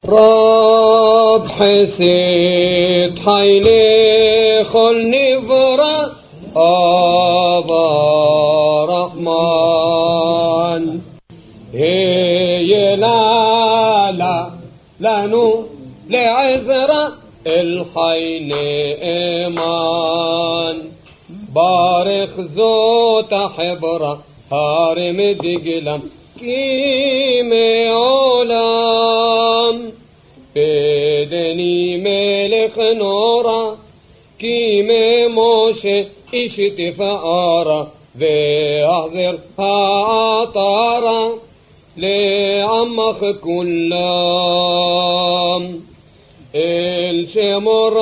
رب حسيت حيلي خل نفرة أبا رحمن هي لا لانو لعذرة الحين إيمان بارخ زوت حبرة هارم دقلم كيمي علام بدني ملك نورا كيمي موشي إشت فآرا وأحذر عطارا لعمخ كلام الشمر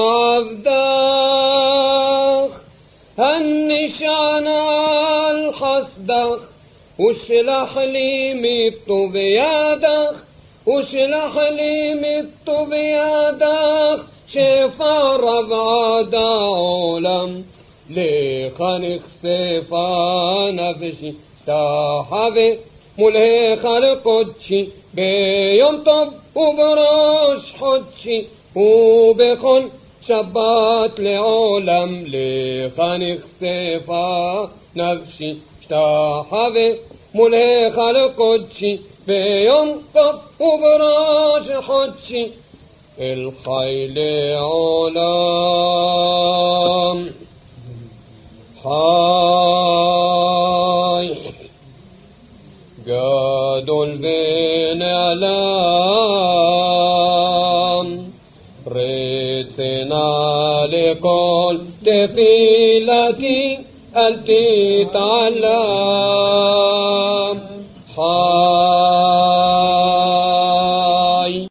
عفداخ هالنشان الحصدخ وشلح لي ميتو بيادخ وشلح لي ميتو بيادخ شفا ربع دولم لخنخ سيفا نفشي تاحبي ملهي خلقتشي بيوم طب وبروش حدشي وبخل شبات لعولم لخنخ سيفا نفشي اشتاحبي ملهي خلقتشي بيوم طب وبروش حدشي الخيل علام حاي قادوا بين اعلام ريتنا لكل تفيلتي التي تعلم